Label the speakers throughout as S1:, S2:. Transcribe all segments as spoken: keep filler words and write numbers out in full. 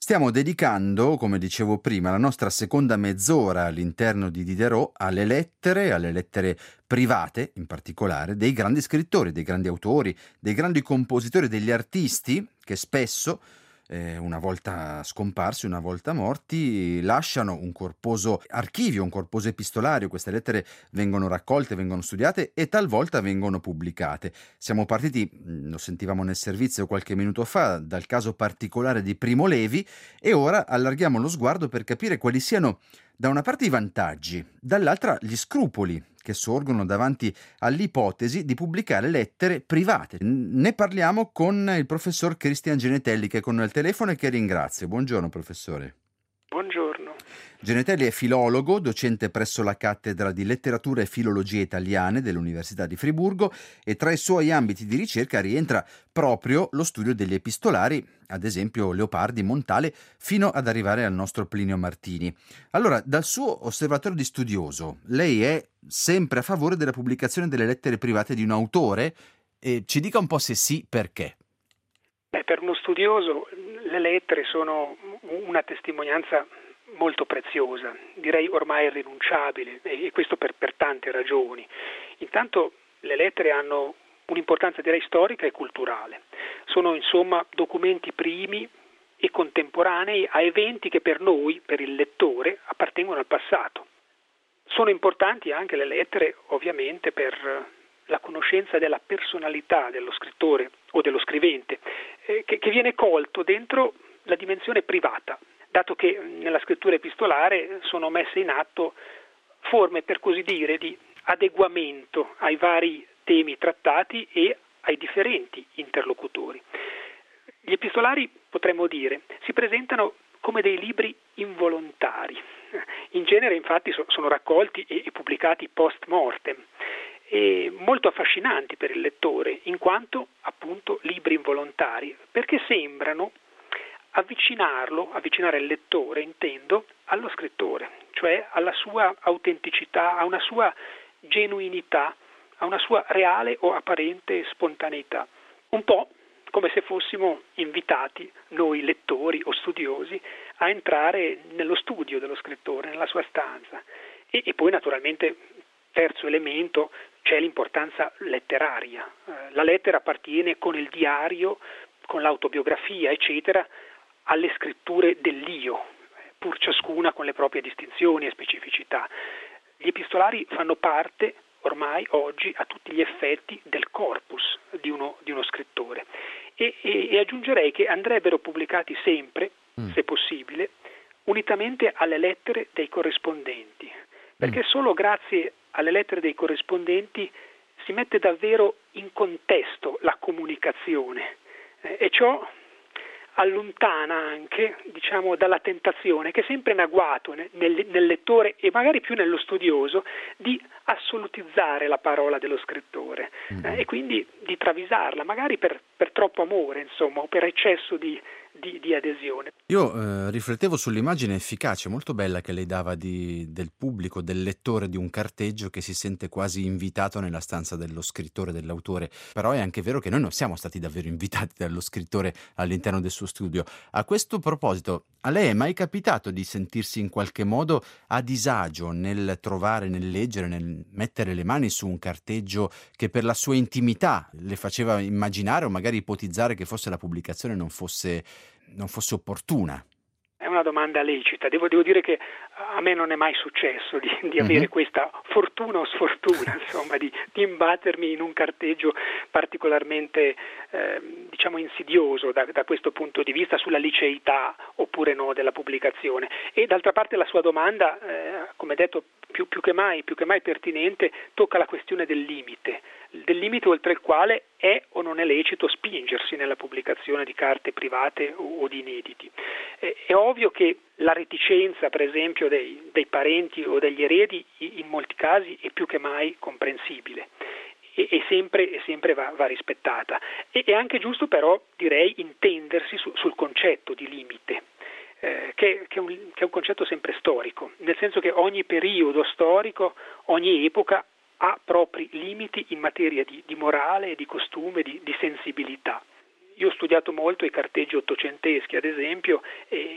S1: Stiamo dedicando, come dicevo prima, la nostra seconda mezz'ora all'interno di Diderot alle lettere, alle lettere private in particolare, dei grandi scrittori, dei grandi autori, dei grandi compositori, degli artisti che spesso, eh, una volta scomparsi, una volta morti, lasciano un corposo archivio, un corposo epistolario. Queste lettere vengono raccolte, vengono studiate e talvolta vengono pubblicate. Siamo partiti, mh, lo sentivamo nel servizio qualche minuto fa, dal caso particolare di Primo Levi e ora allarghiamo lo sguardo per capire quali siano da una parte i vantaggi, dall'altra gli scrupoli che sorgono davanti all'ipotesi di pubblicare lettere private. Ne parliamo con il professor Cristian Genetelli, che è con noi al telefono e che ringrazio. Buongiorno professore.
S2: Buongiorno.
S1: Genetelli è filologo, docente presso la cattedra di letteratura e filologie italiane dell'Università di Friburgo e tra i suoi ambiti di ricerca rientra proprio lo studio degli epistolari, ad esempio Leopardi, Montale, fino ad arrivare al nostro Plinio Martini. Allora, dal suo osservatorio di studioso, lei è sempre a favore della pubblicazione delle lettere private di un autore? E ci dica un po' se sì, perché.
S2: Beh, per uno studioso le lettere sono una testimonianza molto preziosa, direi ormai irrinunciabile, e questo per, per tante ragioni. Intanto le lettere hanno un'importanza direi storica e culturale, sono insomma documenti primi e contemporanei a eventi che per noi, per il lettore, appartengono al passato. Sono importanti anche le lettere ovviamente per la conoscenza della personalità dello scrittore o dello scrivente, eh, che, che viene colto dentro la dimensione privata, dato che nella scrittura epistolare sono messe in atto forme, per così dire, di adeguamento ai vari temi trattati e ai differenti interlocutori. Gli epistolari, potremmo dire, si presentano come dei libri involontari. In genere, infatti, sono raccolti e pubblicati post mortem, e molto affascinanti per il lettore, in quanto appunto libri involontari, perché sembrano avvicinarlo, avvicinare il lettore, intendo, allo scrittore, cioè alla sua autenticità, a una sua genuinità, a una sua reale o apparente spontaneità. Un po' come se fossimo invitati, noi lettori o studiosi, a entrare nello studio dello scrittore, nella sua stanza. E, e poi naturalmente, terzo elemento, c'è l'importanza letteraria. La lettera appartiene con il diario, con l'autobiografia, eccetera, alle scritture dell'io, pur ciascuna con le proprie distinzioni e specificità. Gli epistolari fanno parte, ormai oggi, a tutti gli effetti, del corpus di uno, di uno scrittore. E, e, e aggiungerei che andrebbero pubblicati sempre, mm. se possibile, unitamente alle lettere dei corrispondenti, perché mm. solo grazie alle lettere dei corrispondenti si mette davvero in contesto la comunicazione, eh, e ciò allontana anche, diciamo, dalla tentazione che è sempre in agguato nel, nel lettore e magari più nello studioso di assolutizzare la parola dello scrittore, eh, e quindi di travisarla, magari per, per troppo amore, insomma, o per eccesso di, di, di adesione.
S1: Io eh, riflettevo sull'immagine efficace, molto bella che lei dava di, del pubblico, del lettore di un carteggio che si sente quasi invitato nella stanza dello scrittore, dell'autore, però è anche vero che noi non siamo stati davvero invitati dallo scrittore all'interno del suo studio. A questo proposito, a lei è mai capitato di sentirsi in qualche modo a disagio nel trovare, nel leggere, nel mettere le mani su un carteggio che per la sua intimità le faceva immaginare o magari ipotizzare che forse la pubblicazione non fosse, non fosse opportuna?
S2: È una domanda lecita. Devo, devo dire che a me non è mai successo di, di avere mm-hmm. questa fortuna o sfortuna, insomma, di, di imbattermi in un carteggio particolarmente, eh, diciamo, insidioso da, da questo punto di vista sulla liceità oppure no della pubblicazione. E d'altra parte la sua domanda, eh, come detto, più, più che mai, più che mai pertinente, tocca la questione del limite, del limite oltre il quale è o non è lecito spingersi nella pubblicazione di carte private o, o di inediti. È, è ovvio che la reticenza, per esempio, dei, dei parenti o degli eredi in molti casi è più che mai comprensibile e, e sempre, e sempre va, va rispettata. E, è anche giusto però, direi, intendersi su, sul concetto di limite. Eh, che, che, è un, che è un concetto sempre storico, nel senso che ogni periodo storico, ogni epoca ha propri limiti in materia di, di morale, di costume, di, di sensibilità. Io ho studiato molto i carteggi ottocenteschi, ad esempio, e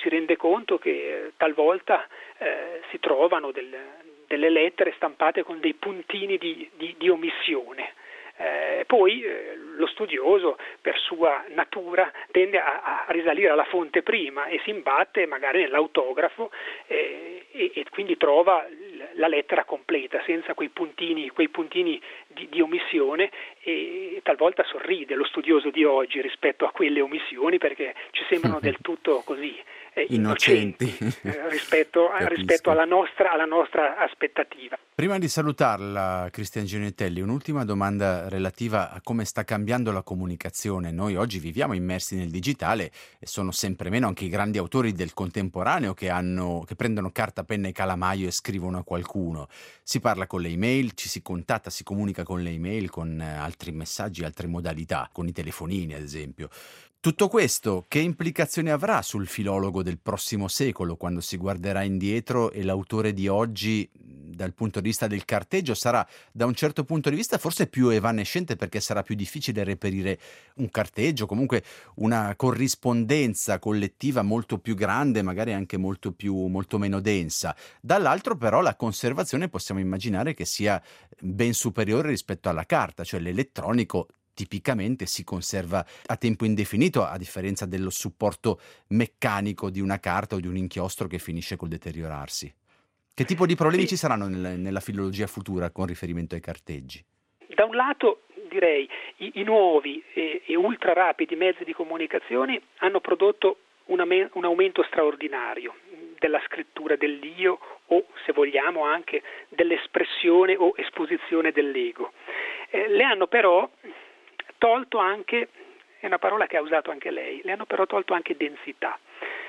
S2: si rende conto che eh, talvolta eh, si trovano del, delle lettere stampate con dei puntini di, di, di omissione. Eh, poi eh, lo studioso per sua natura tende a, a risalire alla fonte prima e si imbatte magari nell'autografo eh, e, e quindi trova la lettera completa senza quei puntini, quei puntini di, di omissione, e talvolta sorride lo studioso di oggi rispetto a quelle omissioni perché ci sembrano del tutto così eh, innocenti,
S1: innocenti.
S2: eh, rispetto, a, rispetto alla nostra, alla nostra aspettativa.
S1: Prima di salutarla, Cristian Ginetelli, un'ultima domanda relativa a come sta cambiando la comunicazione. Noi oggi viviamo immersi nel digitale e sono sempre meno anche i grandi autori del contemporaneo che, hanno, che prendono carta, penna e calamaio e scrivono a qualcuno. Si parla con le email, ci si contatta, si comunica con le email, con altri messaggi, altre modalità, con i telefonini ad esempio. Tutto questo che implicazioni avrà sul filologo del prossimo secolo quando si guarderà indietro e l'autore di oggi dal punto di vista del carteggio sarà da un certo punto di vista forse più evanescente perché sarà più difficile reperire un carteggio, comunque una corrispondenza collettiva molto più grande, magari anche molto più molto meno densa. Dall'altro però la conservazione possiamo immaginare che sia ben superiore rispetto alla carta, cioè l'elettronico tipicamente si conserva a tempo indefinito, a differenza dello supporto meccanico di una carta o di un inchiostro che finisce col deteriorarsi. Che tipo di problemi
S2: Sì.
S1: ci saranno nel, nella filologia futura con riferimento ai carteggi?
S2: Da un lato direi i, i nuovi e, e ultra rapidi mezzi di comunicazione hanno prodotto un, ame, un aumento straordinario della scrittura dell'io o, se vogliamo, anche dell'espressione o esposizione dell'ego. Eh, le hanno però tolto anche, è una parola che ha usato anche lei, le hanno però tolto anche densità,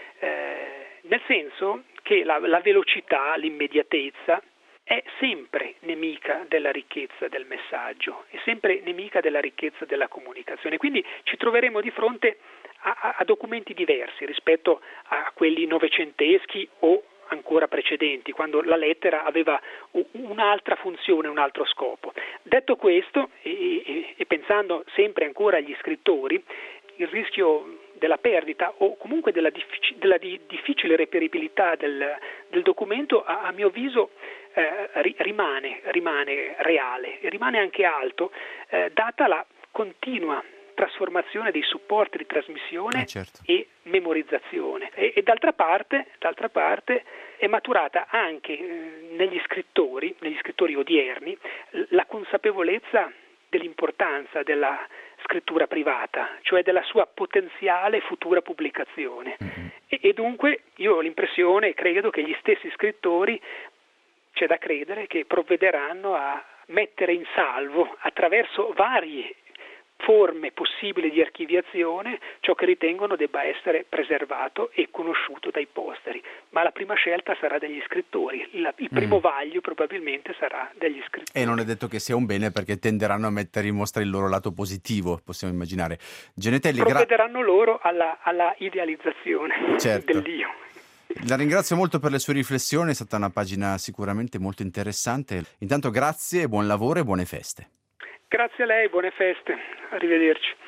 S2: eh, nel senso che la, la velocità, l'immediatezza è sempre nemica della ricchezza del messaggio, è sempre nemica della ricchezza della comunicazione, quindi ci troveremo di fronte a, a documenti diversi rispetto a quelli novecenteschi o ancora precedenti, quando la lettera aveva un'altra funzione, un altro scopo. Detto questo, e, e, e pensando sempre ancora agli scrittori, il rischio della perdita o comunque della, diffic- della di- difficile reperibilità del, del documento, a, a mio avviso, eh, ri- rimane, rimane reale e rimane anche alto, eh, data la continua trasformazione dei supporti di trasmissione
S1: eh certo.
S2: e memorizzazione e, e d'altra parte, d'altra parte è maturata anche eh, negli scrittori, negli scrittori odierni, la consapevolezza dell'importanza della scrittura privata, cioè della sua potenziale futura pubblicazione. Mm-hmm. E, e dunque io ho l'impressione e credo che gli stessi scrittori, c'è da credere, che provvederanno a mettere in salvo attraverso varie forme possibili di archiviazione ciò che ritengono debba essere preservato e conosciuto dai posteri, ma la prima scelta sarà degli scrittori, il, il primo mm. vaglio probabilmente sarà degli scrittori.
S1: E non è detto che sia un bene perché tenderanno a mettere in mostra il loro lato positivo, possiamo immaginare. Ginetelli,
S2: provvederanno gra- loro alla, alla idealizzazione
S1: certo.
S2: dell'io.
S1: La ringrazio molto per le sue riflessioni, è stata una pagina sicuramente molto interessante. Intanto grazie, buon lavoro e buone feste.
S2: Grazie a lei, buone feste, arrivederci.